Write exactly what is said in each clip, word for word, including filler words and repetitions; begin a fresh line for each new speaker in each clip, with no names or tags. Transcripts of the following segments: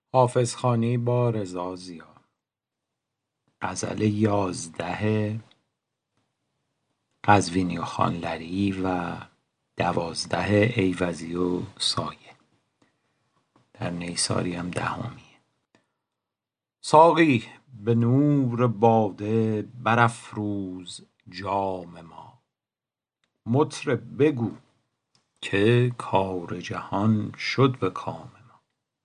حافظخانی با رضا ضیا. غزل یازده قزوینی و خانلری و دوازده ایوزی و سایه. در نیساری هم دهمی. ساقی به نور باده برافروز جام ما. مطرب بگو که کار جهان شد به کام ما.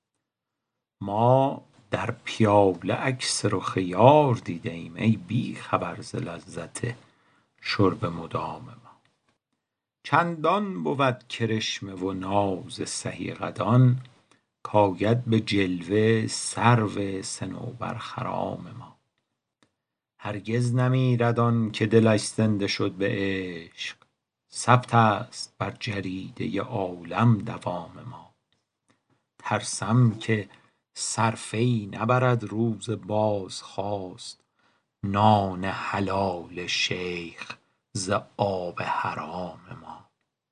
ما در پیاله عکس رخ یار دیده ایم ای بی خبر ز لذت شرب مدام ما. چندان بود کرشمه و ناز سهی قدان کاید به جلوه سرو صنوبر خرام ما. هرگز نمیرد آن که دلش زنده شد به عشق، ثبت است بر جریده عالم دوام ما. ترسم که صرفه ای نبرد روز بازخواست نان حلال شیخ ز آب حرام ما.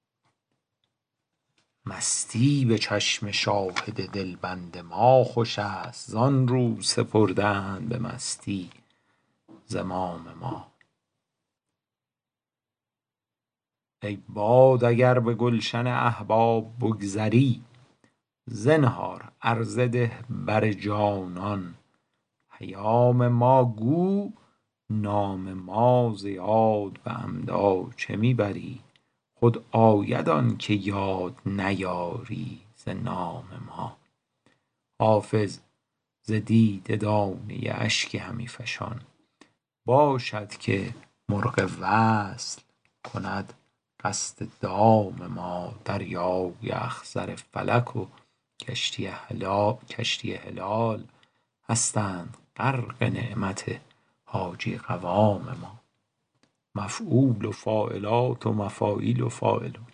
مستی به چشم شاهد دلبند ما خوش است زان رو سپرده اند به مستی زمام ما. ای باد اگر به گلشن احباب بگذری، زنهار عرضه ده بر جانان پیام ما. گو نام ما ز یاد به عمدا چه می بری، خود آید آن که یاد نیاری ز نام ما. حافظ ز دیده دانه اشکی همی فشان، باشد که مرغ وصل کند قصد دام ما. دریای اخضر فلک و کشتی هلال کشتی هلال هستند غرق نعمت حاجی قوام ما. مفعول و فاعلات و مفاعیل و فاعلون.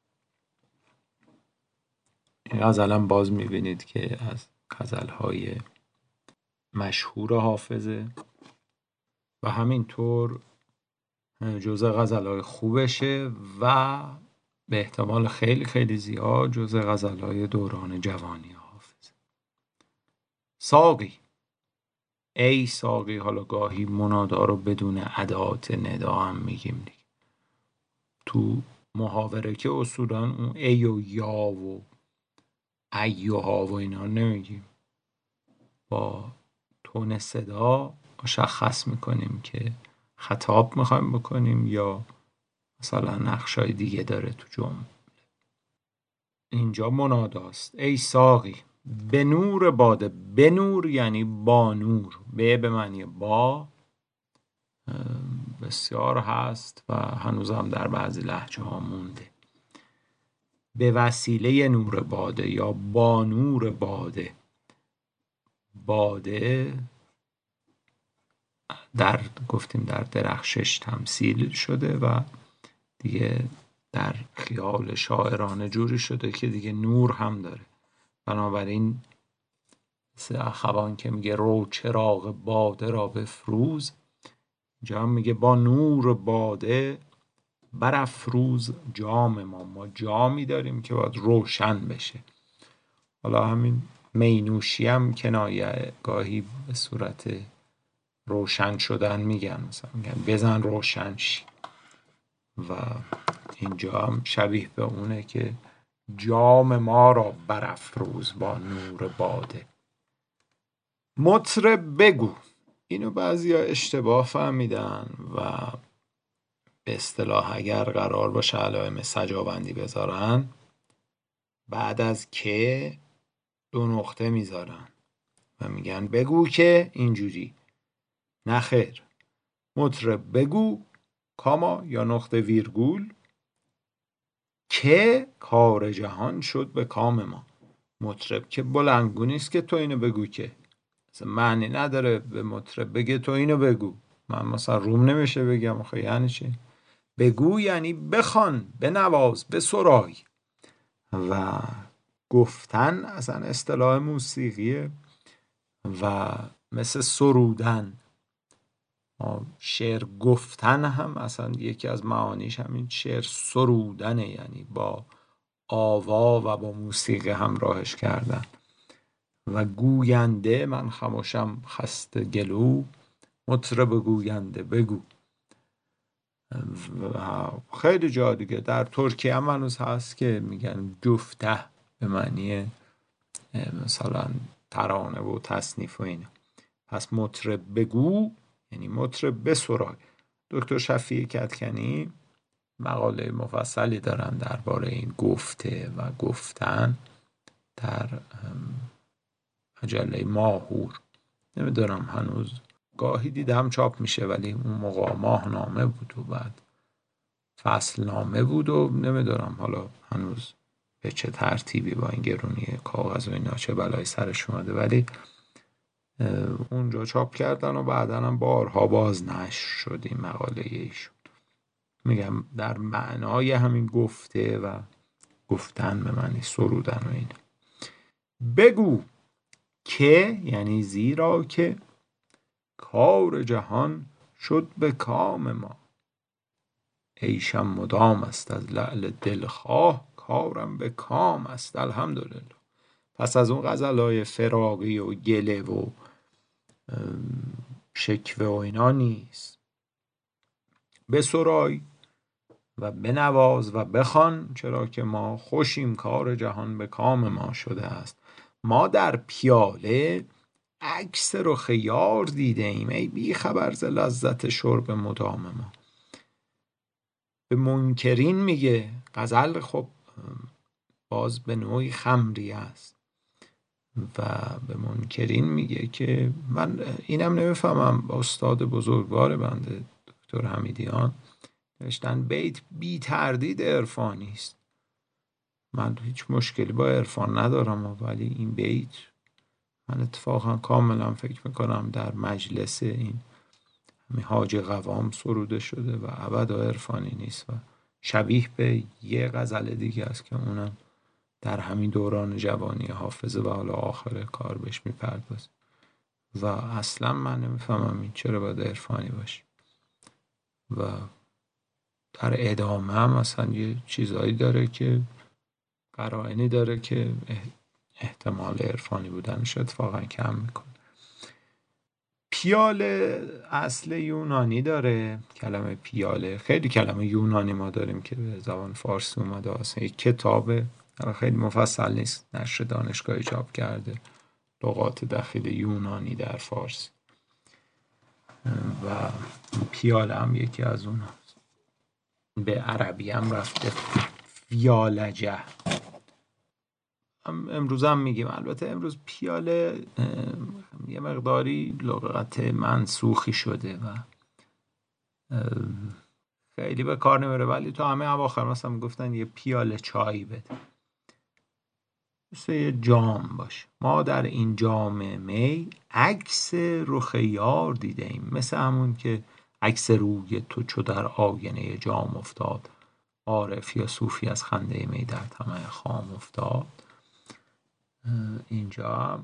این غزل هم باز میبینید که از غزلهای مشهور حافظه و همینطور جزء غزلهای خوبشه و به احتمال خیلی خیلی زیاد جزء غزلهای دوران جوانی حافظ. ساقی، ای ساقی. حالا گاهی منادا رو بدون ادات ندا هم میگیم دیگه. تو محاوره که اصولا اون ای و یا و ایها و اینا نمیگیم، با تون صدا مشخص میکنیم که خطاب میخوایم بکنیم یا مثلا نقشای دیگه داره تو جمله. اینجا مناداست. ای ساقی به نور باده. به نور یعنی با نور. به به معنی با بسیار هست و هنوز هم در بعضی لهجه ها مونده. به وسیله نور باده یا با نور باده. باده در گفتیم در درخشش تمثیل شده و دیگه در خیال شاعرانه جوری شده که دیگه نور هم داره. بنابراین مثل اخوان که میگه رو چراغ باده را بفروز، اینجا هم میگه با نور باده برافروز جام ما. ما جامی داریم که باید روشن بشه. حالا همین مینوشی هم کنایه گاهی به صورت روشن شدن میگن، مثلا میگن بزن روشن شی، و اینجا هم شبیه به اونه که جام ما را برافروز با نور باده. مطرب بگو. اینو بعضیا اشتباه فهمیدن و به اصطلاح اگر قرار باشه علائم سجابندی بذارن بعد از که دو نقطه میذارن و میگن بگو که اینجوری. نخیر، مطرب بگو کاما یا نقطه ویرگول که کار جهان شد به کام ما. مطرب که بلندگو نیست که تو اینو بگو، که مثلا معنی نداره به مطرب بگه تو اینو بگو. من مثلا روم نمیشه بگم آخه یعنی چی؟ بگو یعنی بخوان، بنواز، بسرای. و گفتن اصلا اصطلاح موسیقیه و مثل سرودن، شعر گفتن هم اصلا یکی از معانیش همین شعر سرودنه، یعنی با آوا و با موسیقی همراهش کردن. و گوینده من خموشم خسته گلو، مطرب گوینده بگو. و خیلی جا دیگه در ترکیه هم هنوز هست که میگن جفته به معنی مثلا ترانه و تصنیف و اینا. پس مطرب بگو یعنی مطرب بسرای. دکتر شفیع کدکنی مقاله مفصلی دارن درباره این گفته و گفتن در مجله ماهور. نمیدونم هنوز، گاهی دیدم چاپ میشه ولی اون موقع ماهنامه بود و بعد فصل نامه بود و نمیدونم حالا هنوز به چه ترتیبی با این گرونی کاغذ و اینا چه بلایی سرش اومده، ولی اونجا چاپ کردن و بعداً هم بارها باز نشر شد این مقاله ایشون. میگم در معنای همین گفته و گفتن به معنی سرودن و اینا. بگو که یعنی زیرا که کار جهان شد به کام ما، عیشم مدام است از لعل دلخواه، کارم به کام است الحمدلله. پس از اون غزلهای فراقی و گله و شکوه و اینا نیست. بسرای و بنواز و بخوان، چرا که ما خوشیم کار جهان به کام ما شده است. ما در پیاله عکس رخ یار دیده ایم، ای بی خبر ز لذت شرب مدام ما. به منکرین میگه غزل خب باز به نوعی خمری است و به منکرین میگه که من اینم نمیفهمم، استاد بزرگوار بنده دکتر حمیدیان نوشتن بیت بی تردید عرفانی است. من هیچ مشکلی با عرفان ندارم ولی این بیت من اتفاقا کاملا فکر میکنم در مجلس این همین حاجی قوام سروده شده و ابدا عرفانی نیست و شبیه به یه غزل دیگه است که اونم در همین دوران جوانی حافظه و حالا آخر کار بهش میپردازه و اصلا من نمیفهمم این چرا باید عرفانی باشه. و در ادامه هم مثلا یه چیزایی داره که قرائنی داره که احتمال عرفانی بودنش اتفاقا کم میکنه. پیاله اصل یونانی داره. کلمه پیاله، خیلی کلمه یونانی ما داریم که به زبان فارسی اومده، اصلا یک کتابه خیلی مفصل نیست، نشر دانشگاهی چاپ کرده، لغات دخیل یونانی در فارسی و پیاله هم یکی از اون هست. به عربی هم رفته فیالجه، امروز هم میگیم. البته امروز پیاله یه مقداری لغت منسوخی شده و خیلی به کار نمیره، ولی تو همه اواخر مثلا گفتن یه پیاله چای بده، مثل یه جام باشه. ما در این جام می عکس رخ یار دیده ایم، مثل همون که عکس روی تو چو در آینه جام افتاد، عارف یا صوفی از خنده می در طمع خام افتاد. اینجا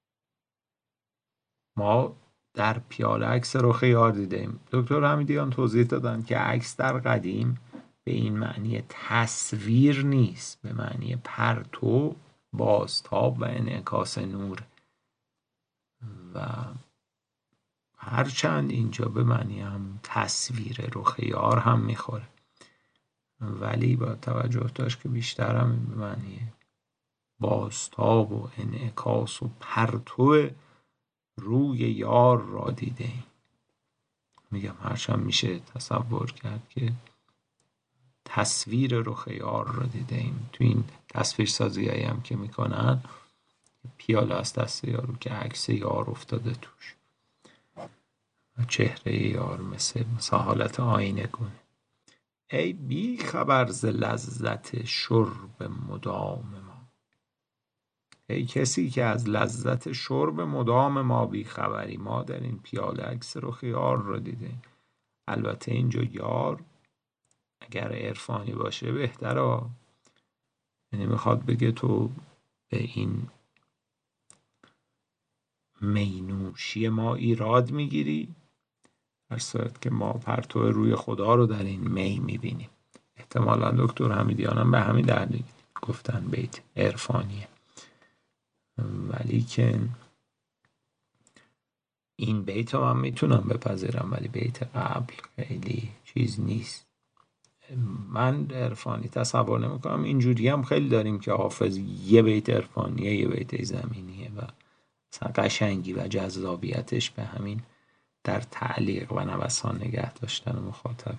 ما در پیاله عکس رخ یار دیده ایم. دکتر حمیدیان توضیح دادن که عکس در قدیم به این معنی تصویر نیست، به معنی پرتو، بازتاب و انعکاس نور و هرچند اینجا به معنی هم تصویر رخ یار هم میخوره، ولی با توجه داشت که بیشتر هم به معنی بازتاب و انعکاس و پرتو روی یار را دیده ایم. میگم هرچند میشه تصور کرد که تصویر رخ یار را دیده ایم. تو این تصویر سازی هایی هم که میکنن پیاله از دست یارو که عکس یار افتاده توش و چهره یار مثل مثل حالت آینه گونه. ای بی خبر ز لذت شرب مدام ما، ای کسی که از لذت شرب مدام ما بی خبری. ما در این پیاله عکس رخ یار را دیدیم. البته اینجا یار اگر عرفانی باشه بهتره، یعنی میخواد بگه تو به این مینوشی ما ایراد میگیری، در صورت که ما پرتو روی خدا رو در این می میبینیم. احتمالا دکتر حمیدیان هم به همین دلیل گفتن بیت عرفانیه. ولی که این بیت رو من میتونم بپذیرم، ولی بیت قبل خیلی چیز نیست. من عرفانی تصور نمیکنم. اینجوری هم خیلی داریم که حافظ یه بیت عرفانیه یه بیت زمینیه و مثلا قشنگی و جذابیتش به همین در تعلیق و نوسان نگه داشتن مخاطب.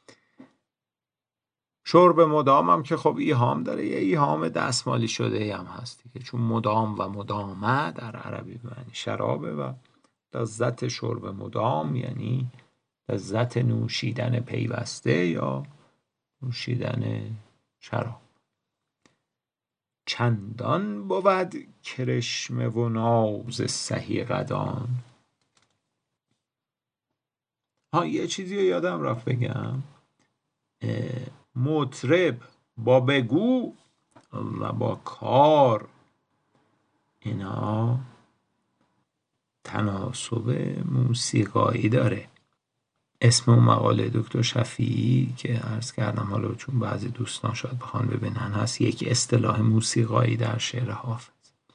شرب مدام هم که خب ایهام داره، یه ایهام دستمالی شده هم هست دیگه، چون مدام و مدامه در عربی به معنی شرابه و لذت شرب مدام یعنی لذت نوشیدن پیوسته یا نوشیدن شراب. چندان بود کرشمه و ناز سهی قدان. ها یه چیزی رو یادم رفت بگم، مطرب با بگو و با کار اینا تناسب موسیقایی داره. اسم اون مقاله دکتر شفیعی که عرض کردم، حالا چون بعضی دوستان شاید بخوان ببینن، هست یک اصطلاح موسیقایی در شعر حافظ.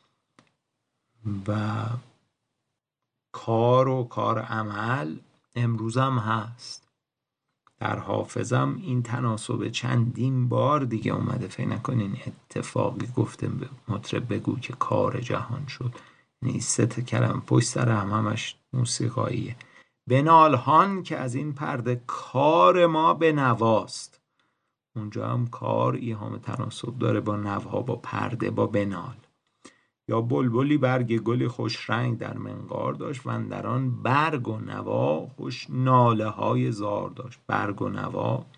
و کار و کار عمل امروز هم هست. در حافظم این تناسب چندین بار دیگه اومده. فکر نکنین اتفاقی گفته مطرب بگو که کار جهان شد. یعنی سه تا کلمه پشت سر هم همش موسیقاییه. بنالهان که از این پرده کار ما به نواست. اونجا هم کار ایهام تناسب داره با نوها، با پرده، با بنال. یا بلبلی برگ گلی خوش رنگ در منقار داشت و اندران برگ و نوا خوش ناله های زار داشت. برگ و نوا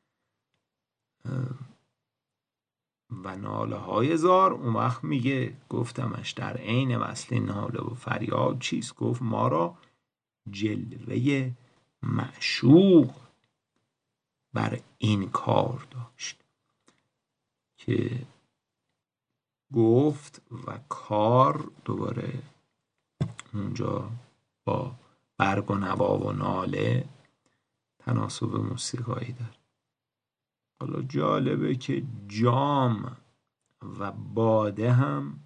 و ناله های زار. اون وقت میگه گفتمش در عین وصل ناله و فریاد چیست؟ گفت ما را جلوه معشوق بر این کار داشت. که گفت و کار دوباره اونجا با برگ و نوا و ناله تناسب موسیقایی داره. حالا جالبه که جام و باده هم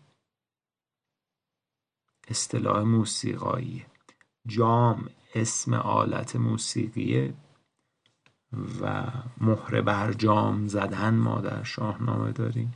اصطلاح موسیقاییه. جام اسم آلت موسیقیه و مهره بر جام زدن ما در شاهنامه داریم.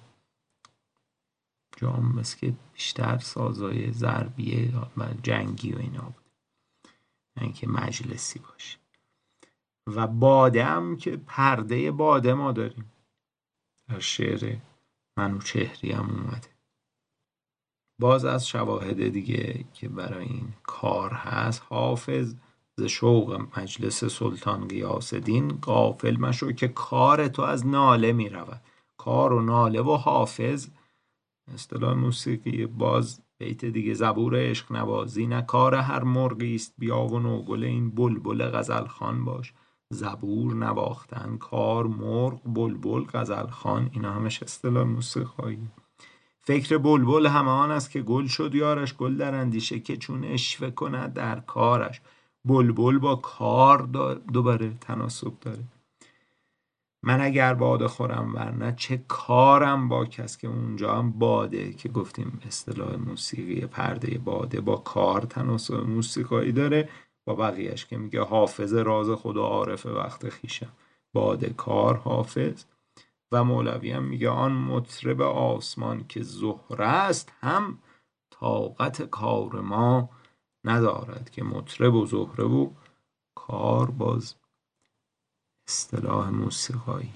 جام مثل که بیشتر سازای ضربیه و جنگی و اینا بود، یعنی که مجلسی باشه. و باده هم که پرده باده ما داریم در شعر منوچهری هم اومده. باز از شواهد دیگه که برای این کار هست، حافظ ز شوق مجلس سلطان غیاث الدین غافل مشو که کار تو از ناله می رود. کار و ناله و حافظ اصطلاح موسیقی. باز بیت دیگه، زبور عشق نوازی نه کار هر مرغی است، بیا و نوگل این بلبل غزل خوان باش. زبور نواختن، کار مرغ، بلبل غزل خوان، اینا همش اصطلاح موسیقایی. فکر بلبل همان است که گل شد یارش، گل در اندیشه که چون اشوه کند در کارش. بلبل با کار دوباره تناسب داره. من اگر باده خورم ورنه چه کارم با کس. که اونجا هم باده که گفتیم اصطلاح موسیقی پرده باده با کار تناسب موسیقایی داره. با بقیهش که میگه حافظ راز خدا عارف وقت خیشم، باده کار حافظ. و مولوی هم میگه آن مطرب آسمان که زهره است، هم طاقت کار ما ندارد. که مطرب و زهره و کار باز اصطلاح موسیقایی.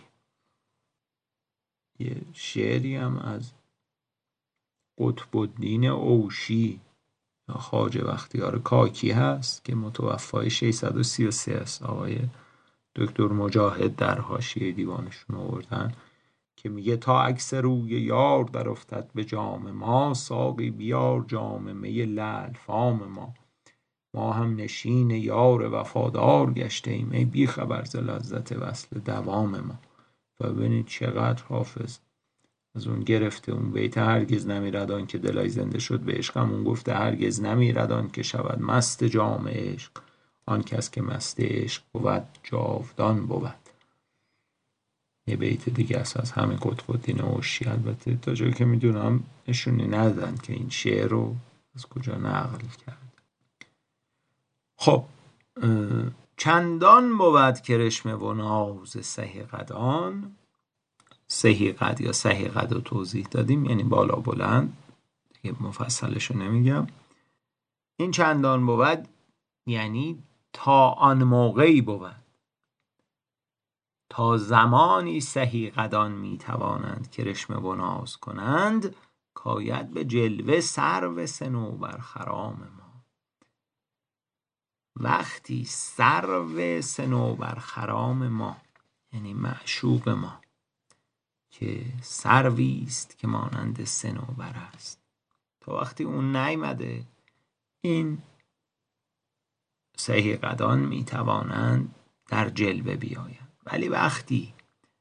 یه شعری هم از قطب الدین اوشی یا خواجه بختیار کاکی هست که متوفای ششصد و سی و سه است. آقای دکتر مجاهد در حاشیه دیوانشون آوردن که میگه تا عکس روی یار در افتد به جام ما، ساقی بیار جام می لعل فام ما. ما هم نشین یار وفادار گشته ایم، ای بی خبر ز لذت وصل دوام ما. و ببینید چقدر حافظ از اون گرفته. اون بیت هرگز نمیرد آن که دلای زنده شد به عشقم، اون گفته هرگز نمیرد آن که شود مست جام عشق. آن کس که مست عشق بود جاودان بود. یه بیت دیگه است از همین قطب‌الدین اوشی. البته تا جایی که میدونم نشونی ندادن که این شعر رو از کجا نقل کرد. خب چندان بود کرشمه و ناز سهی قدان. سهی قد یا سهی قد رو توضیح دادیم، یعنی بالا بلند، دیگه مفصلش رو نمیگم. این چندان بود یعنی تا آن موقعی بود، تا زمانی سهی قدان میتوانند کرشمه و ناز کنند، کاید به جلوه سرو صنوبر خرام ما. وقتی سرو صنوبر خرام ما یعنی معشوق ما که سروی است که مانند صنوبر است، تا وقتی اون نیامده این سهی قدان میتوانند در جلوه بیایند. ولی وقتی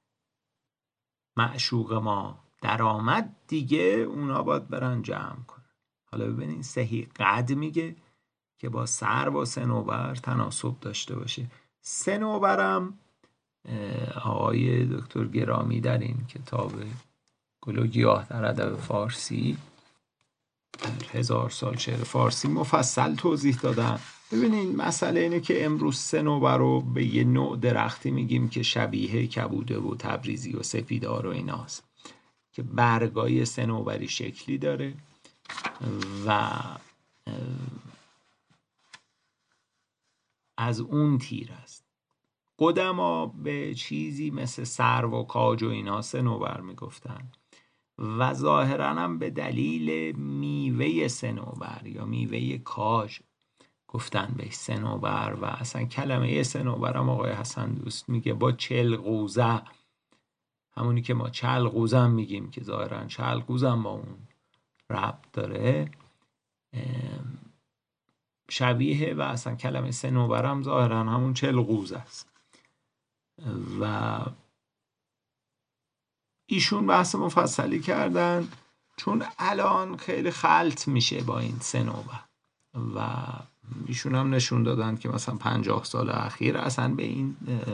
معشوق ما در آمد دیگه اونا باید برن جمع کنن. حالا ببینید سهی قد میگه که با سرو و صنوبر تناسب داشته باشه. صنوبرم آقای دکتر گرامی در این کتاب گل و گیاه در ادب فارسی در هزار سال شعر فارسی مفصل توضیح دادن. ببینین مسئله اینه که امروز صنوبر رو به یه نوع درختی میگیم که شبیه کبوده و تبریزی و سپیدار و ایناست، که برگای صنوبری شکلی داره و از اون تیر است. قدما به چیزی مثل سرو و کاج و اینا صنوبر میگفتن و ظاهرا هم به دلیل میوه صنوبر یا میوه کاج گفتن به صنوبر. و اصلا کلمه صنوبر هم آقای حسن دوست میگه با چلقوزه، همونی که ما چلقوزه هم میگیم که ظاهرا چلقوزه هم با اون ربط داره شبیه، و اصلا کلمه صنوبر هم ظاهرا همون چلقوزه است. و ایشون بحث مفصلی کردن چون الان خیلی خلط میشه با این صنوبر و ایشون هم نشون دادن که مثلا پنجاه سال اخیر اصلا به این،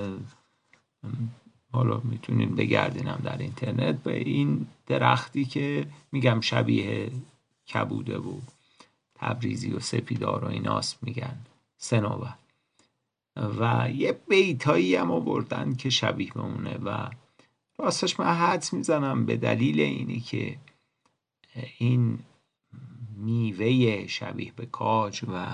حالا میتونین بگردینم در اینترنت، به این درختی که میگم شبیه کبوده و تبریزی و سپیدار و ایناست میگن صنوبر. و یه بیتایی هم آوردن که شبیه بمونه و راستش من حدس میزنم به دلیل اینی که این میوه شبیه به کاج و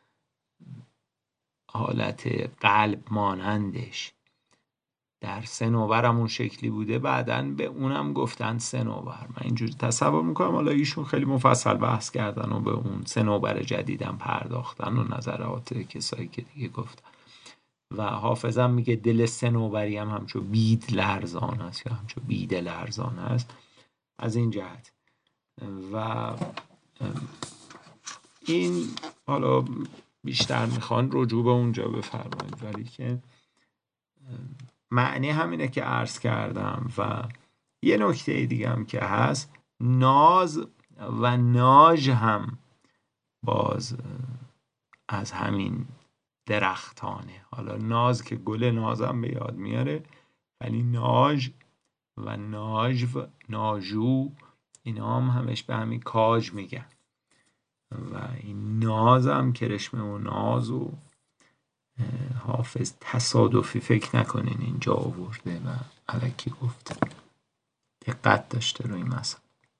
حالت قلب مانندش در صنوبر همون شکلی بوده، بعدن به اونم گفتن صنوبر. من اینجوری تصور میکنم. حالا ایشون خیلی مفصل بحث کردن و به اون صنوبر جدیدم پرداختن و نظرات کسایی که دیگه گفتن. و حافظم میگه دل صنوبری هم همچو بید لرزان است یا همچو بید لرزان است از این جهت. و این حالا بیشتر میخوان رجوع به اونجا بفرمایید، ولی که معنی همینه که عرض کردم. و یه نکته دیگه هم که هست، ناز و ناج هم باز از همین درختانه. حالا ناز که گل نازم به یاد میاره، ولی ناج و ناجو ناجو اینا هم همش به همین کاج میگن. و این ناز هم کرشمه و ناز و حافظ تصادفی فکر نکنین اینجا آورده و الکی گفته، دقت داشته روی مثلا.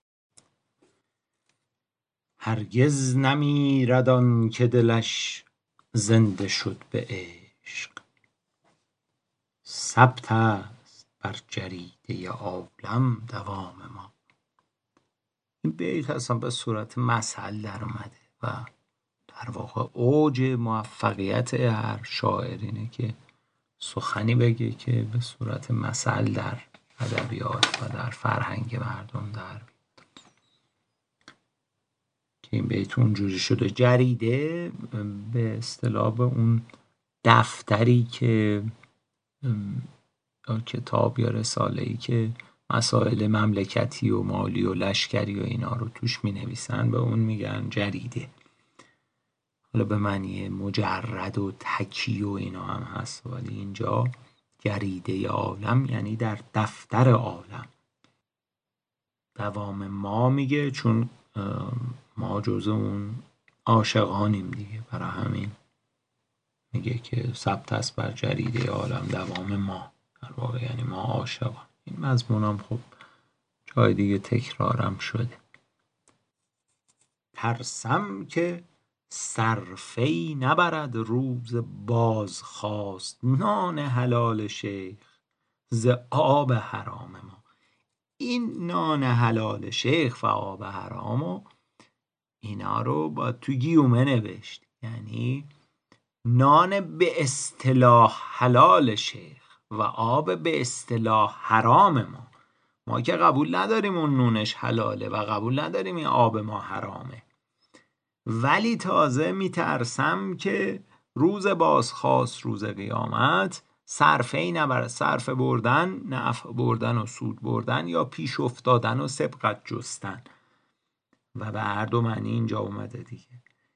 هرگز نمیرد آن که دلش زنده شد به عشق، ثبت است بر جریده عالم دوام ما. این بیت اصلا به صورت مثل در اومده و در واقع اوج موفقیت هر شاعر اینه که سخنی بگه که به صورت مثل در ادبیات و در فرهنگ مردم در بیاد. که این بیت اونجوری شده. جریده به اصطلاح اون دفتری که کتاب یا رساله‌ای که مسائل مملکتی و مالی و لشکری و اینا رو توش می نویسن به اون میگن جریده. حالا به معنی مجرد و تکی و اینا هم هست، ولی اینجا جریده عالم یعنی در دفتر عالم. دوام ما میگه چون ما جزء اون عاشقانیم دیگه، برای همین میگه که ثبت است بر جریده عالم دوام ما، در واقع یعنی ما عاشقان. این مضمونم خب جای دیگه تکرارم شده. ترسم که صرفه‌ای نبرد روز بازخواست، نان حلال شیخ ز آب حرام ما. این نان حلال شیخ و آب حرامو اینا رو با تو گیومه نوشت، یعنی نان به اصطلاح حلال شیخ و آب به اصطلاح حرام ما. ما که قبول نداریم اون نونش حلاله و قبول نداریم این آب ما حرامه، ولی تازه میترسم که روز بازخواست، روز قیامت، صرفه ای نبرد. صرفه بردن، نفع بردن و سود بردن، یا پیش افتادن و سبقت جستن، و به هر دو معنی اینجا اومده دیگه.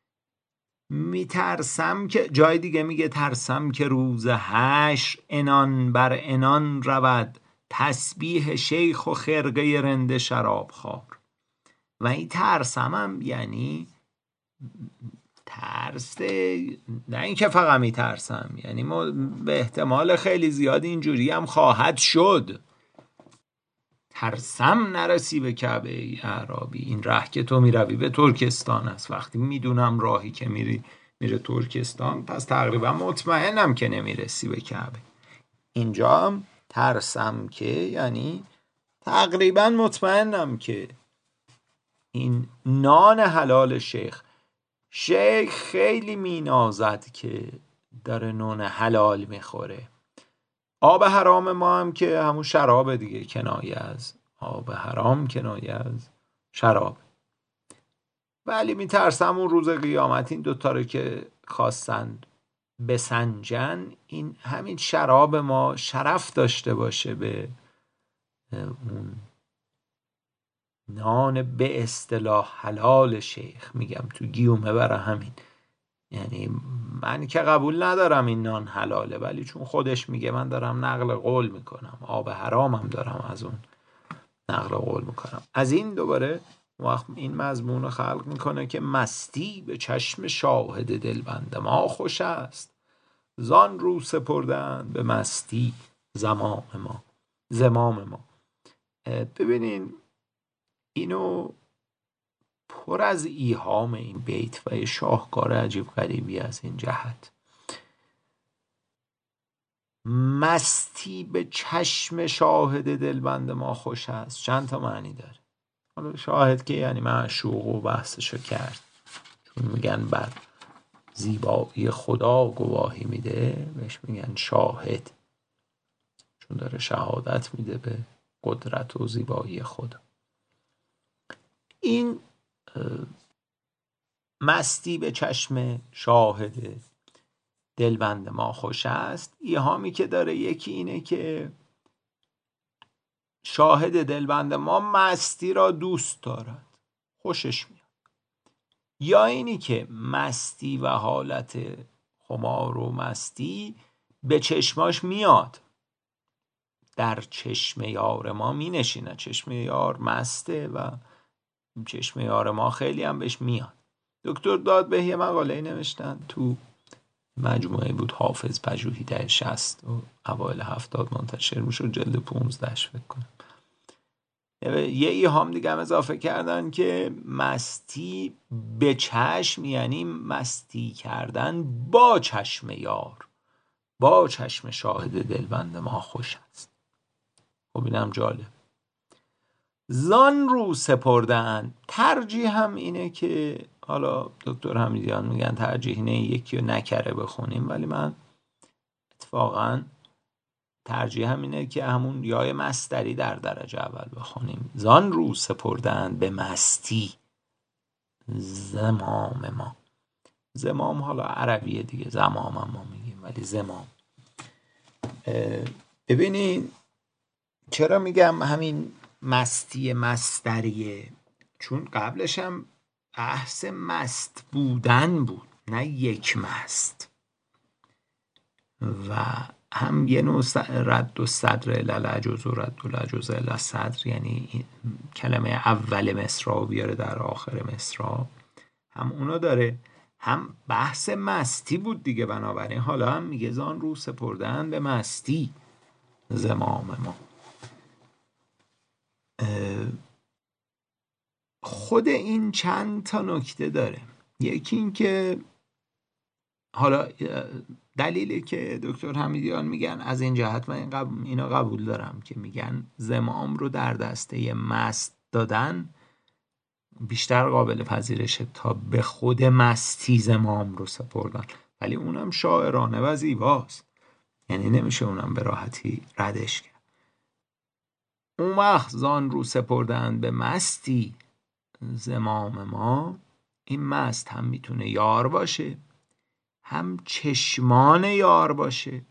میترسم که جای دیگه میگه ترسم که روز حشر انان بر انان رود، تسبیح شیخ و خرقه رند شراب خوار. و این ترسم هم یعنی ترس، نه اینکه فقط میترسم، یعنی ما به احتمال خیلی زیاد اینجوری هم خواهد شد. ترسم نرسی به کعبه ای اعرابی. این ره که تو میروی به ترکستان است. وقتی میدونم راهی که میری میره ترکستان، پس تقریبا مطمئنم که نمیرسی به کعبه. اینجا هم ترسم که یعنی تقریبا مطمئنم که این نان حلال شیخ، شیخ خیلی مینازد که داره نان حلال میخوره. آب حرام ما هم که همون شراب دیگه، کنایه از آب حرام، کنایه از شراب. ولی میترسم اون روز قیامت این دوتا رو که خواستن بسنجن، این همین شراب ما شرف داشته باشه به اون نان به اصطلاح حلال شیخ. میگم تو گیومه برای همین، یعنی من که قبول ندارم این نان حلاله، ولی چون خودش میگه من دارم نقل قول میکنم، آب حرامم دارم از اون نقل قول میکنم. از این دوباره وقت این مضمون رو خلق میکنه که مستی به چشم شاهد دلبند ما خوش است، زان رو سپردن به مستی زمام ما زمام ما. ببینین اینو پر از ایهام این بیت و شاهکار عجیب غریبی از این جهت. مستی به چشم شاهد دلبند ما خوش است چند تا معنی داره. حالا شاهد که یعنی معشوق و بحثشو کرد، چون میگن بر زیبایی خدا گواهی میده بهش میگن شاهد، چون داره شهادت میده به قدرت و زیبایی خدا. این مستی به چشم شاهد دلبند ما خوش است، ایهامی که داره یکی اینه که شاهد دلبند ما مستی را دوست دارد، خوشش میاد، یا اینی که مستی و حالت خمار و مستی به چشماش میاد، در چشم یار ما می نشینه. چشم یار مسته و چشم یار ما خیلی هم بهش میاد. دکتر دادبه یه مقاله نوشتن تو مجموعه بود حافظ پژوهی در شصت و اوایل هفتاد منتشر میشد، جلد پونزدهش فکر کنم. یه ایهام دیگه هم اضافه کردن که مستی به چشم یعنی مستی کردن با چشم یار، با چشم شاهد دلبند ما خوش است. خب اینم جالب. زان رو سپردن، ترجیح هم اینه که حالا دکتر حمیدیان میگن ترجیح اینه یکی رو نکره بخونیم، ولی من اتفاقا ترجیح هم اینه که همون یای مصدری در درجه اول بخونیم. زان رو سپردن به مستی زمام ما. زمام حالا عربیه دیگه، زمام هم ما میگیم ولی زمام. ببینین چرا میگم همین مستی مصدریه؟ چون قبلش هم بحث مست بودن بود، نه یک مست. و هم یه نوع رد و صدر للعجز و رد و لجز لصدر، یعنی کلمه اول مصرع بیاره در آخر مصرع، هم اونا داره، هم بحث مستی بود دیگه. بنابراین حالا هم میگه زان رو سپردن به مستی زمام ما. خود این چند تا نکته داره. یکی این که حالا دلیلی که دکتر حمیدیان میگن از این جهت من اینا قبول دارم که میگن زمام رو در دسته مست دادن بیشتر قابل پذیرشه تا به خود مستی زمام رو سپردن، ولی اونم شاعرانه و زیباست، یعنی نمیشه اونم به راحتی ردش کرد. اون وقت زان رو سپردن به مستی زمام ما، این مست هم میتونه یار باشه، هم چشمان یار باشه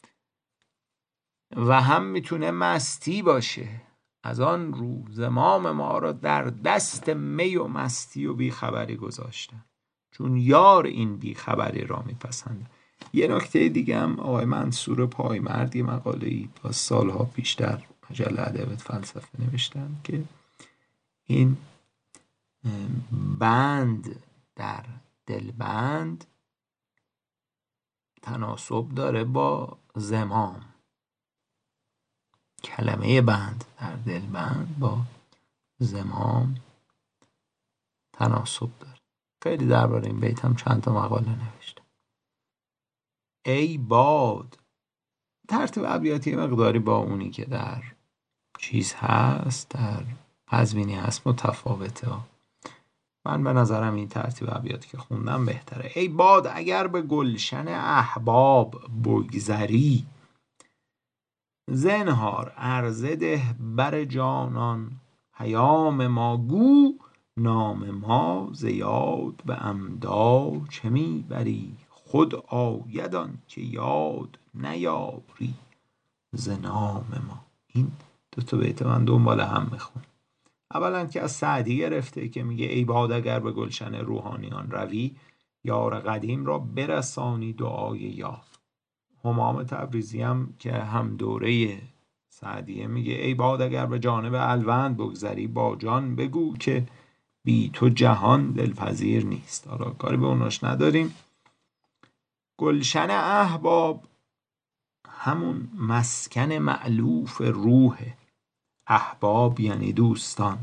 و هم میتونه مستی باشه. از آن رو زمام ما را در دست می و مستی و بیخبری گذاشتن، چون یار این بیخبری را میپسنده. یه نکته دیگه هم آقای منصور پایمرد یه مقاله‌ای با سالها پیش در مجله ادبیات فلسفه نوشتن که این بند در دلبند تناسب داره با زمام. کلمه بند در دلبند با زمام تناسب داره. خیلی درباره این بیت هم چند تا مقاله نوشته. ای باد، ترتیب ابیاتی مقداری با اونی که در چیز هست، در قزوینی هست، متفاوته. من به نظرم این ترتیب ابیاتی که خوندم بهتره. ای باد اگر به گلشن احباب بگذری، زنهار عرضه ده بر جانان پیام ما گو، نام ما ز یاد به عمدا چه می بری، خود آیدان که یاد نیاری ز نام ما. این دو تا بیت من دنبال هم میخون. اولا که از سعدی گرفته که میگه ای باد اگر به گلشن روحانیان روی، یار قدیم را برسانی دعای یار. همام تبریزی هم که هم دوره سعدیه میگه ای باد اگر به جانب الوند بگذری، با جان بگو که بی تو جهان دلپذیر نیست. حالا کاری به اوناش نداریم. گلشن احباب همون مسکن مألوف روح، احباب یعنی دوستان.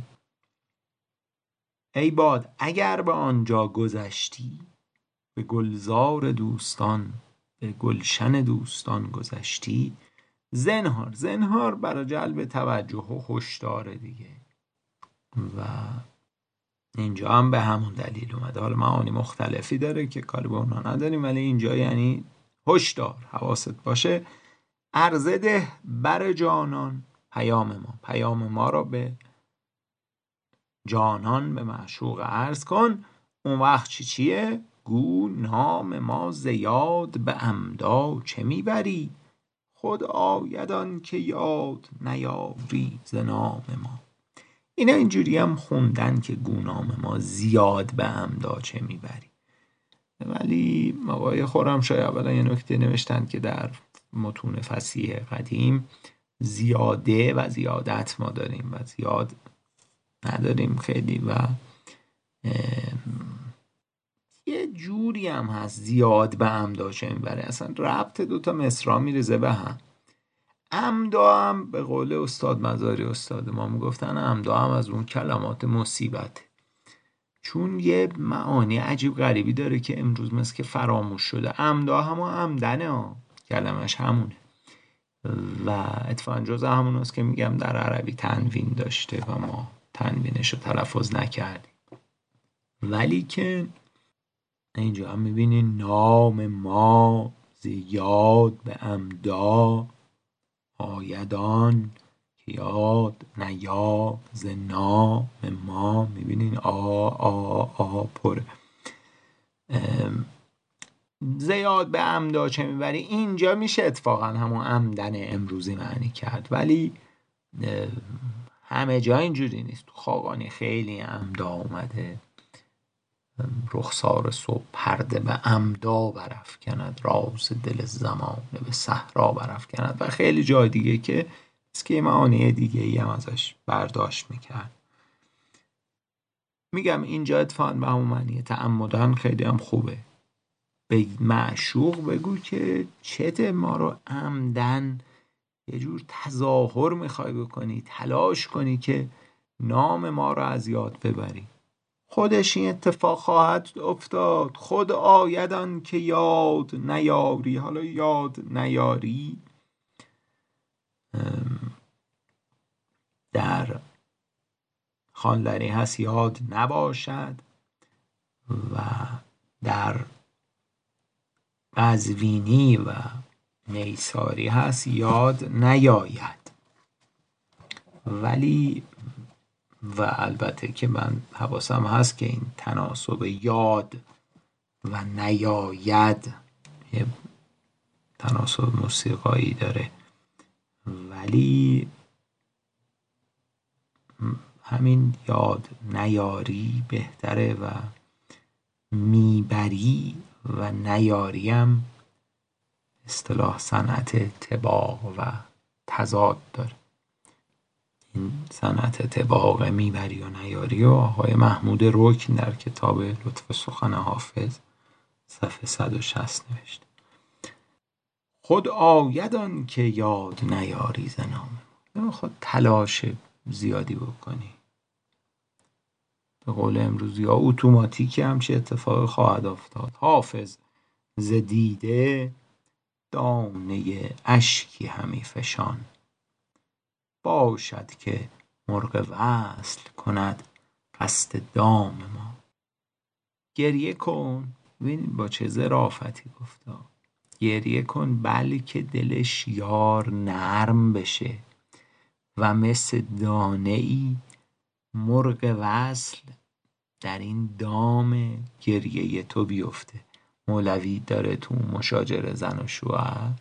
ای باد اگر به آنجا گذشتی، به گلزار دوستان، به گلشن دوستان گذشتی، زنهار، زنهار برای جلب توجه و هشدار دیگه، و اینجا هم به همون دلیل اومده. حالا معانی مختلفی داره که کاری به اونا نداریم، ولی اینجا یعنی هشدار، حواست باشه. عرضه ده بر جانان پیام ما، پیام ما را به جانان، به معشوق عرض کن. اون وقت چی چیه؟ گو نام ما ز یاد به عمدا چه میبری، خود آیدان که یاد نیاری ز نام ما. اینا اینجوری هم خوندن که گو نام ما زیاد به عمدا چه میبری، ولی آقای خرمشاه اولا یه نکته نوشتن که در متون فصیح قدیم زیاده و زیادت ما داریم و زیاد نداریم خیلی، و یه جوری هم هست زیاد به عمدا چه میبره، اصلا ربط دوتا مصرع میرزه به هم. عمدا هم به قول استاد مزاری استاد ما میگفتن عمدا هم از اون کلمات مصیبت، چون یه معانی عجیب غریبی داره که امروز مثل که فراموش شده. عمدا همون عمدنه ها، کلمش همونه و اتفاقا جز همون هست که میگم در عربی تنوین داشته و ما تنوینش رو تلفظ نکردیم. ولی که اینجا هم میبینی نام ما زیاد به عمدا آیدان که یاد نیا ز نام ما. میبینین آ آ آ پره. زیاد به عمدا چه میبری، اینجا میشه اتفاقا همون عمدن امروزی معنی کرد، ولی همه جا اینجوری نیست. تو خاقانی خیلی عمدا اومده رخسار صبح پرده به عمدا برافکند، راز دل زمانه به صحرا برافکند و خیلی جای دیگه که از که معانی دیگه ای هم ازش برداشت میکرد. میگم اینجا اتفاقا به همون معنی تعمدن خیلی هم خوبه. به معشوق بگو که چته ما رو عمدن یه جور تظاهر میخوای بکنی، تلاش کنی که نام ما رو از یاد ببری. خودش این اتفاق خواهد افتاد، خود آیدان که یاد نیاری. حالا یاد نیاری در خواندنی هست یاد نباشد و در قزوینی و نیساری هست یاد نیاید. ولی و البته که من حواسم هست که این تناسب یاد و نیاید یه تناسب موسیقایی داره، ولی همین یاد نیاری بهتره و میبری و نیاریم اصطلاح صنعت طباق و تضاد داره. این صنعت طباق میبری و نیاری و آقای محمود رکن در کتاب لطف سخن حافظ صفحه صد و شصت نوشته. خود آیدان که یاد نیاری ز نام، خود تلاش زیادی بکنی. به قول امروزی ها اتوماتیکی همچه اتفاق خواهد افتاد. حافظ ز دیده دانه اشکی همی فشان، باشد که مرغ وصل کند قصد دام ما. گریه کن، ببین با چه ظرافتی گفته، گریه کن بلکه دلش یار نرم بشه و مثل دانه ای مرغ وصل در این دام گریه تو بیفته. مولوی داره تو مشاجره زن و شوهر،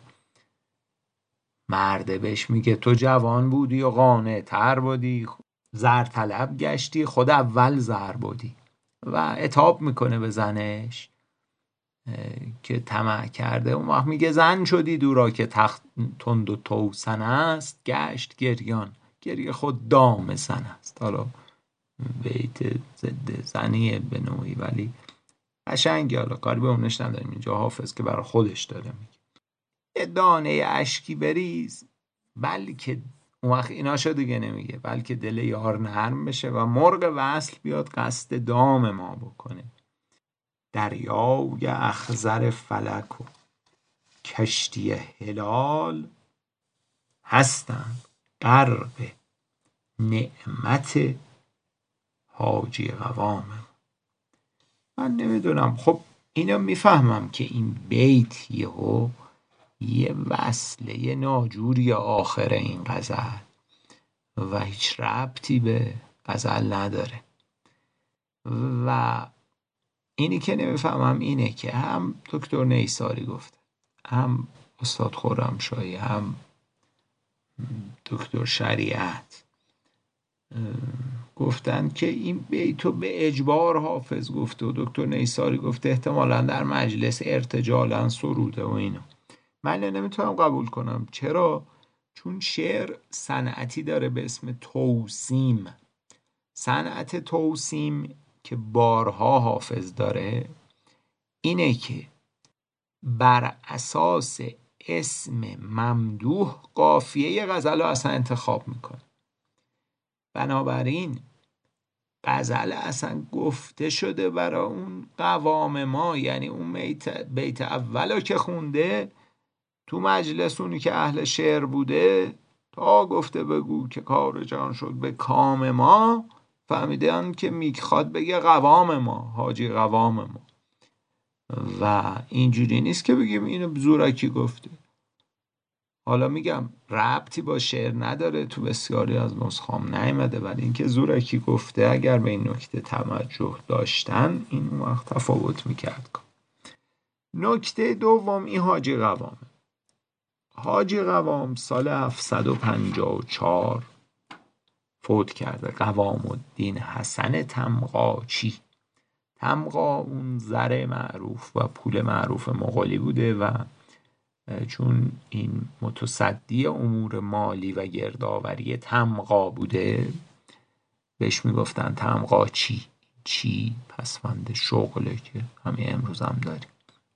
مرده بهش میگه تو جوان بودی و قانع تر بودی، زر طلب گشتی خود اول زر بودی و عتاب میکنه به زنش که طمع کرده. اون وقت میگه زن شدی دورا که تخت تند و توسن است، گشت گریان گریه خود دام زن است. حالا بیت ضد زنیه به نوعی ولی قشنگی، حالا کاری به اونش نداریم. اینجا حافظ که برای خودش داره میگه یه دانه اشکی بریز، بلکه اون وقت ایناشو دیگه نمیگه، بلکه دل یار نرم بشه و مرغ وصل بیاد قصد دام ما بکنه. دریای اخضر فلک و کشتی هلال، هستند غرق نعمت حاجی قوام. من نمیدونم، خب اینو میفهمم که این بیت یهو یه وصله یه ناجوری آخر این غزل و هیچ ربطی به غزل نداره. و اینی که نمیفهمم اینه که هم دکتر نیساری گفته، هم استاد خرمشاهی، هم دکتر شریعت گفتن که این بیتو به اجبار حافظ گفته و دکتر نیساری گفته احتمالاً در مجلس ارتجالاً سروده و اینو. من نمیتونم قبول کنم. چرا؟ چون شعر صنعتی داره به اسم توسیم. صنعت توسیم که بارها حافظ داره اینه که بر اساس اسم ممدوح قافیه غزل رو اصلا انتخاب میکنه. بنابراین غزل اصلا گفته شده برای اون قوام ما، یعنی اون بیت, بیت اولو که خونده تو مجلس، اونی که اهل شعر بوده، تا گفته بگو که کار جان شد به کام ما، فهمیدن که میخواد بگه قوام ما، حاجی قوام ما. و اینجوری نیست که بگیم اینو زورکی گفته. حالا میگم ربطی با شعر نداره، تو بسیاری از نسخام نیامده، ولی اینکه زورکی گفته اگر به این نکته توجه داشتن این وقت تفاوت میکرد. نکته دوم این حاجی قوامه. حاجی قوام سال هفتصد و پنجاه و چهار فوت کرده. قوام الدین حسن تمغاچی تمغا اون زر معروف و پول معروف مغولی بوده و چون این متصدی امور مالی و گردآوری تمغا بوده بهش میگفتن تمغا چی چی پسوند شغله که همه امروز هم داریم.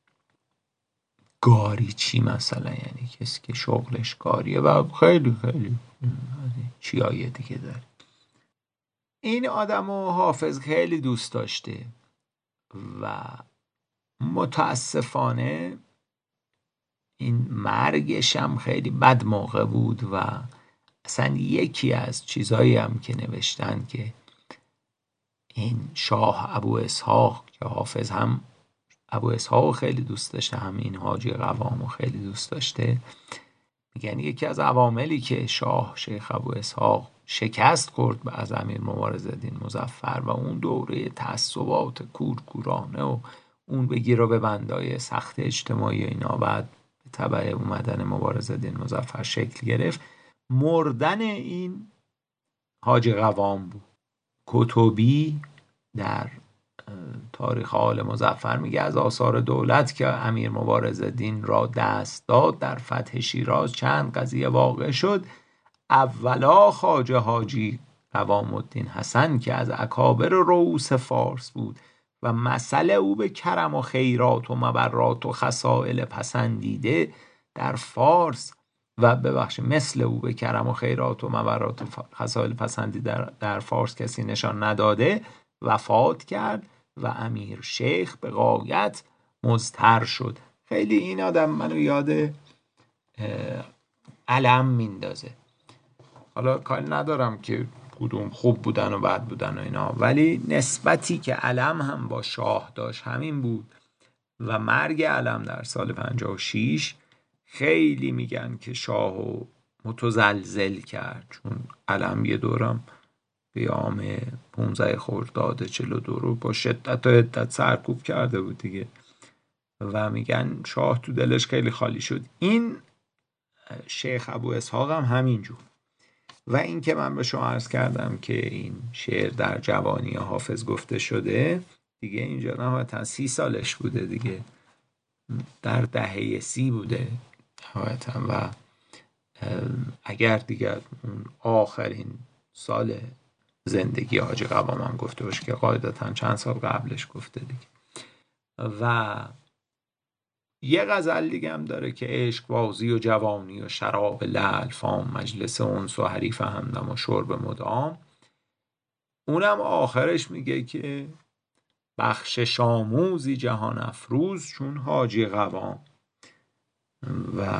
گاری چی مثلا یعنی کسی که شغلش گاریه و خیلی خیلی چیای دیگه داره. این آدمو حافظ خیلی دوست داشته و متاسفانه این مرگش هم خیلی بد موقع بود و اصلا یکی از چیزایی هم که نوشتن که این شاه ابو اسحاق که حافظ هم ابو اسحاق خیلی دوست داشته هم این حاجی قوامو خیلی دوست داشته، میگن یکی از عواملی که شاه شیخ ابو اسحاق شکست خورد به از امیر مبارزالدین مظفر و اون دوره تعصبات کورکورانه و اون بگیر و ببندای سخت اجتماعی و اینا بعد به تبع اومدن مبارزالدین مظفر شکل گرفت، مردن این حاجی قوام بود. کتبی در تاریخ آل مظفر میگه از آثار دولت که امیر مبارزالدین را دست داد در فتح شیراز چند قضیه واقع شد. اولا خواجه حاجی قوام الدین حسن که از اکابر رؤوس فارس بود و مثل او به کرم و خیرات و مبرات و خصائل پسندیده در فارس و ببخش مثل او به کرم و خیرات و مبرات و خصائل پسندیده در, در فارس کسی نشان نداده وفات کرد و امیر شیخ به غایت مضطر شد. خیلی این آدم منو یاد علم میندازه. حالا کاری ندارم که کدوم خوب بودن و بد بودن و اینا، ولی نسبتی که علم هم با شاه داشت همین بود و مرگ علم در سال پنجاه و شش خیلی میگن که شاهو متزلزل کرد، چون علم یه دورم قیام پانزده خرداد چهل و دو رو با شدت و حدت سرکوب کرده بود دیگه و میگن شاه تو دلش خیلی خالی شد. این شیخ ابو اسحاق هم همینجور. و این که من به شما عرض کردم که این شعر در جوانی حافظ گفته شده دیگه اینجا نهایتا سی سالش بوده دیگه، در دهه سی بوده نهایتا و اگر دیگر اون آخرین سال زندگی حاجی قوام هم گفته باشه که قاعدتا چند سال قبلش گفته دیگه. و یه غزل دیگه هم داره که عشق بازی و جوانی و شراب لعل فام مجلس انس و حریف همدم و شرب مدام، اونم آخرش میگه که بخشش آموزی جهان افروز چون حاجی قوام و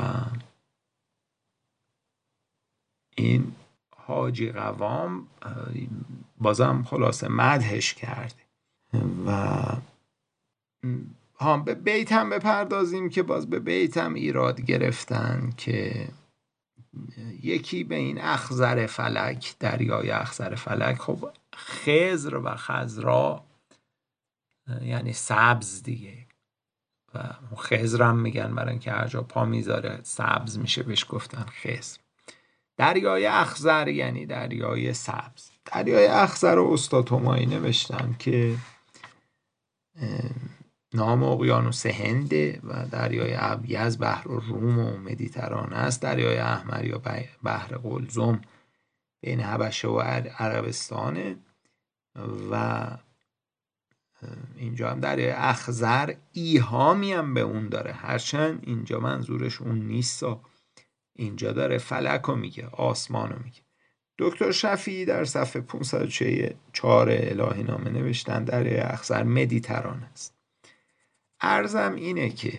این حاجی قوام بازم خلاصه مدحش کرده. و ها به بیت هم بپردازیم که باز به بیت هم ایراد گرفتن که یکی به این اخضر فلک دریای اخضر فلک، خب خضر و خضرا یعنی سبز دیگه و خضر هم میگن برای اینکه هر جا پا میذاره سبز میشه بهش گفتن خضر. دریای اخضر یعنی دریای سبز. دریای اخضر رو استاد همایی نوشتن که نام اقیانوس هنده و دریای ابیض بحر روم و مدیترانه است. دریای احمر یا بحر قلزم بین حبشه و عربستانه و اینجا هم دریای اخضر ایهامی هم به اون داره، هرچند اینجا منظورش اون نیست، اینجا داره فلک رو میگه، آسمان رو میگه. دکتر شفیعی در صفحه پانصد و چهار الهی نامه نوشتن دریای اخضر مدیترانه است. عرضم اینه که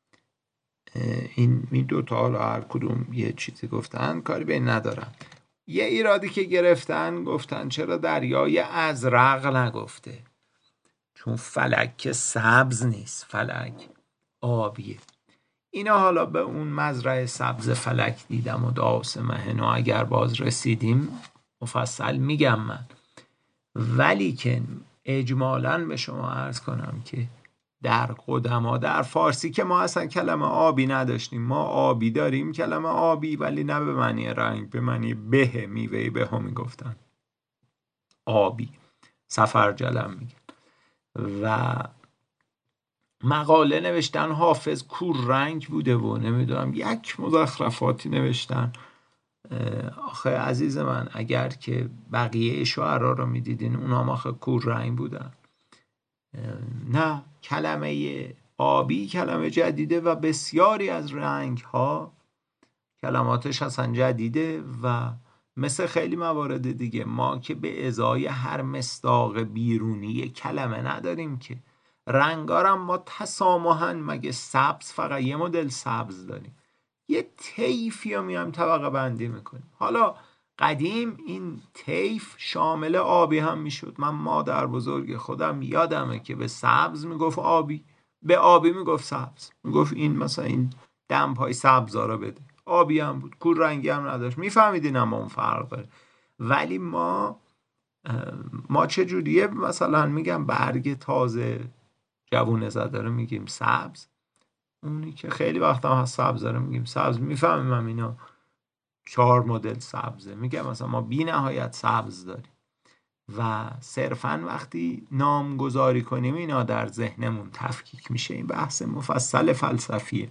این دو تا حالا هر کدوم یه چیزی گفتن کاری به این ندارم. یه ایرادی که گرفتن گفتن چرا دریای ازرق نگفته، چون فلک که سبز نیست، فلک آبیه. اینا حالا به اون مزرعه سبز فلک دیدم و داس مهنو اگر باز رسیدیم مفصل میگم من، ولی که اجمالاً به شما عرض کنم که در قدما در فارسی که ما اصلا کلمه آبی نداشتیم، ما آبی داریم کلمه آبی ولی نه به معنی رنگ، به معنی به، میوه به ها میگفتن آبی، سفرجلم میگن و مقاله نوشتن حافظ کور رنگ بوده و نمیدونم یک مزخرفاتی نوشتن. آخه عزیز من اگر که بقیه شعرا رو میدیدین اونا هم آخه کور رنگ بودن. نه، کلمه آبی کلمه جدیده و بسیاری از رنگ ها کلماتش اصلا جدیده و مثل خیلی موارد دیگه ما که به ازای هر مصداق بیرونی کلمه نداریم که. رنگارم ما تسامحاً مگه سبز فقط یه مدل سبز داریم، یه طیفی رو میایم طبقه بندی میکنیم. حالا قدیم این طیف شامل آبی هم میشد. من مادر بزرگ خودم یادمه که به سبز میگفت آبی، به آبی میگفت سبز، میگفت این مثلا این دمپای سبزا رو بده. آبی هم بود، کور رنگی هم نداشت. میفهمیدین اما اون فرق داره. ولی ما ما چه جوریه مثلا میگم برگ تازه جوونه زده رو میگیم سبز، اونی که خیلی وقتا هم سبز داره میگیم سبز. میفهمیم هم اینا چهار مدل سبزه. میگم مثلا ما بی نهایت سبز داریم و صرفا وقتی نام گذاری کنیم اینا در ذهنمون تفکیک میشه. این بحث مفصل فلسفیه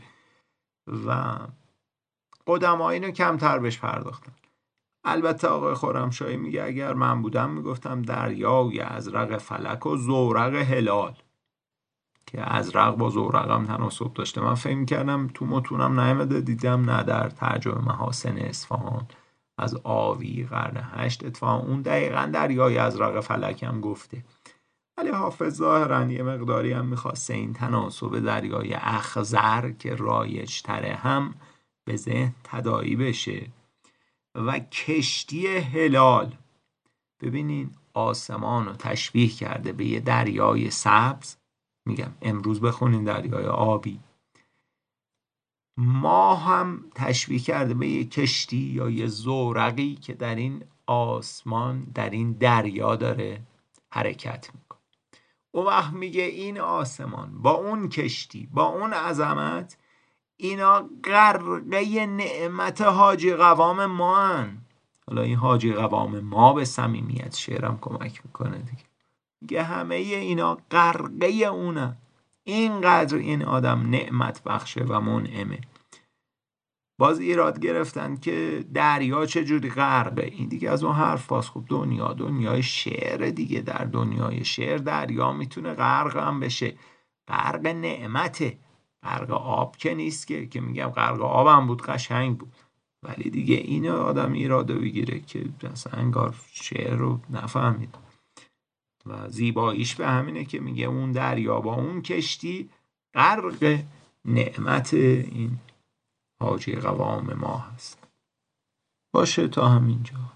و قدما اینو کمتر بهش پرداختن. البته آقای خرمشاهی میگه اگر من بودم میگفتم دریای ازرق فلک و زورق هلال، که ازرق با زورق هم تناسب داشته. من فکر می‌کردم تو متونم نیامده، دیدم نه، در ترجمه محاسن اصفهان از آوی قرن هشت اتفاقا اون دقیقاً دریای ازرق فلک هم گفته. ولی حافظ ظاهراً یه مقداری هم میخواسته این تناسب دریای اخضر که رایج تره هم به ذهن تداعی بشه. و کشتی هلال، ببینین آسمان رو تشبیه کرده به یه دریای سبز، میگم امروز بخونین دریای آبی. ما هم تشبیه کرده به یه کشتی یا یه زورقی که در این آسمان در این دریا داره حرکت میکنه. اون وقت میگه این آسمان با اون کشتی با اون عظمت اینا غرقه نعمت حاجی قوام ما هن. حالا این حاجی قوام ما به صمیمیت شعرم کمک میکنه دیگه. میگه همه اینا غرقه اونن، اینقدر این آدم نعمت بخشه و منعمه. باز ایراد گرفتن که دریا چجوری غرقه. این دیگه از اون حرف باز. خب دنیا دنیای شعر دیگه، در دنیای شعر دریا میتونه غرق هم بشه. غرق نعمته، غرق آب که نیست که که میگم غرق آب هم بود قشنگ بود. ولی دیگه این آدم ایراده بگیره که مثلا انگار شعر رو نفهمید. و زیباییش به همینه که میگه اون دریا با اون کشتی غرق نعمت این حاجی قوام ما هست. باشه تا همینجا.